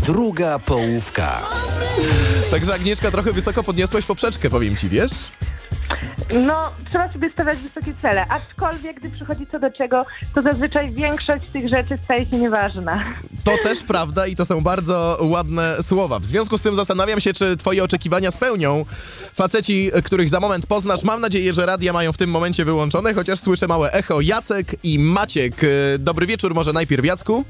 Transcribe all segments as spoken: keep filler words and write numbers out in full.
Druga połówka. Także Agnieszka, trochę wysoko podniosłeś poprzeczkę, powiem ci, wiesz? No, trzeba sobie stawiać wysokie cele, aczkolwiek gdy przychodzi co do czego, to zazwyczaj większość z tych rzeczy staje się nieważna. To też prawda i to są bardzo ładne słowa. W związku z tym zastanawiam się, czy twoje oczekiwania spełnią faceci, których za moment poznasz. Mam nadzieję, że radia mają w tym momencie wyłączone, chociaż słyszę małe echo. Jacek i Maciek. Dobry wieczór, może najpierw Jacku?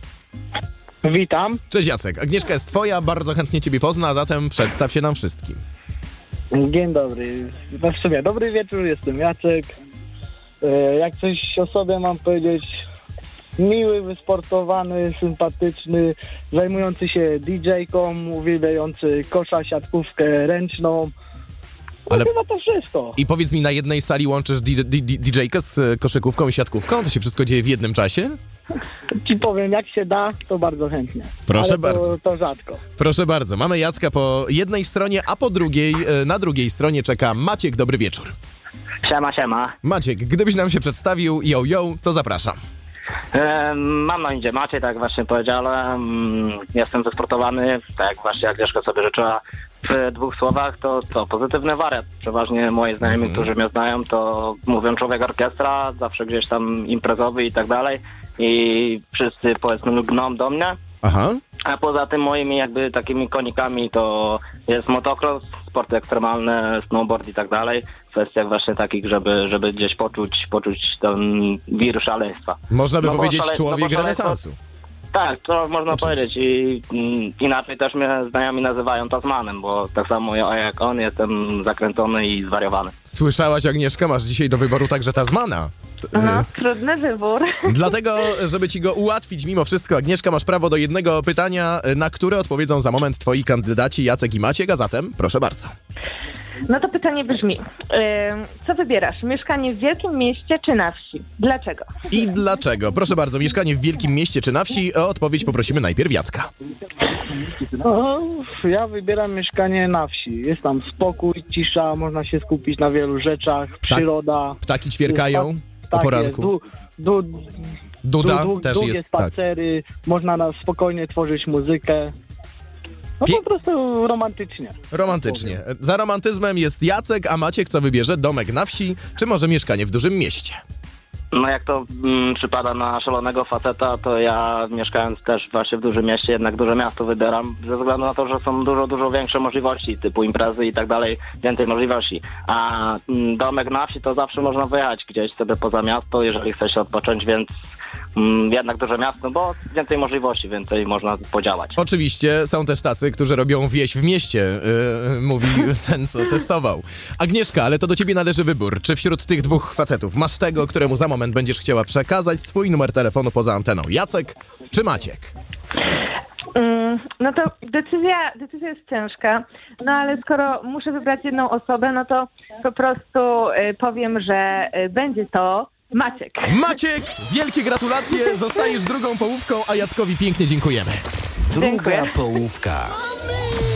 Witam. Cześć Jacek. Agnieszka jest twoja, bardzo chętnie ciebie pozna, a zatem przedstaw się nam wszystkim. Dzień dobry. No w sumie dobry wieczór, jestem Jacek. E, jak coś o sobie mam powiedzieć, miły, wysportowany, sympatyczny, zajmujący się didżejką, uwielbiający kosza, siatkówkę ręczną. No Ale- chyba to wszystko. I powiedz mi, na jednej sali łączysz di- di- di- didżejkę z koszykówką i siatkówką? To się wszystko dzieje w jednym czasie? Ci powiem, jak się da, to bardzo chętnie. Proszę Ale bardzo. To, to rzadko. Proszę bardzo, mamy Jacka po jednej stronie, a po drugiej, e, na drugiej stronie czeka Maciek. Dobry wieczór. Siema, siema. Maciek, gdybyś nam się przedstawił, yo, yo, to zapraszam. E, mam na imię Maciej, tak jak właśnie powiedziałem. Mm, Jestem wysportowany, tak jak właśnie Agnieszka sobie życzyła. W dwóch słowach to co? Pozytywny wariat. Przeważnie moi znajomi, Mhm. którzy mnie znają, to mówią człowiek orkiestra, zawsze gdzieś tam imprezowy i tak dalej. I wszyscy powiedzmy lgną do mnie. Aha. A poza tym moimi jakby takimi konikami to jest motocross, sporty ekstremalne, snowboard i tak dalej. W kwestiach właśnie takich, żeby, żeby gdzieś poczuć, poczuć ten wir szaleństwa. Można by No bo powiedzieć szale- człowiek no bo szaleństwo- renesansu. Tak, to można Oczywiście. powiedzieć i mm, inaczej też mnie znajomi nazywają Tasmanem, bo tak samo ja jak on jestem zakręcony i zwariowany. Słyszałaś, Agnieszka, masz dzisiaj do wyboru także Tasmana. T- No, e, trudny wybór. Dlatego, żeby ci go ułatwić mimo wszystko, Agnieszka, masz prawo do jednego pytania, e, na które odpowiedzą za moment twoi kandydaci Jacek i Maciek, a zatem proszę bardzo. No to pytanie brzmi, ym, co wybierasz? Mieszkanie w wielkim mieście czy na wsi? Dlaczego? I dlaczego? Proszę bardzo, mieszkanie w wielkim mieście czy na wsi? O odpowiedź poprosimy najpierw Jacka. No, ja wybieram mieszkanie na wsi. Jest tam spokój, cisza, można się skupić na wielu rzeczach, przyroda. Ptaki ćwierkają o Tak poranku. jest, du, du, Duda du, du, też długie jest, tak. spacery, można na spokojnie tworzyć muzykę. No Pie- po prostu romantycznie. Romantycznie. Za romantyzmem jest Jacek, a Maciek co wybierze? Domek na wsi, czy może mieszkanie w dużym mieście? No jak to mm, przypada na szalonego faceta, to ja mieszkając też właśnie w dużym mieście, jednak duże miasto wybieram, ze względu na to, że są dużo, dużo większe możliwości, typu imprezy i tak dalej, więcej możliwości. A mm, domek na wsi to zawsze można wyjechać gdzieś sobie poza miasto, jeżeli chce się odpocząć, więc mm, jednak duże miasto, bo więcej możliwości, więcej można podziałać. Oczywiście są też tacy, którzy robią wieś w mieście, yy, mówi ten, co testował. Agnieszka, ale to do ciebie należy wybór. Czy wśród tych dwóch facetów masz tego, któremu za moment będziesz chciała przekazać swój numer telefonu poza anteną? Jacek czy Maciek? Ym, no to decyzja, decyzja jest ciężka, no ale skoro muszę wybrać jedną osobę, no to po prostu y, powiem, że y, będzie to Maciek. Maciek, wielkie gratulacje, zostajesz drugą połówką, a Jackowi pięknie dziękujemy. Druga Dziękuję. połówka.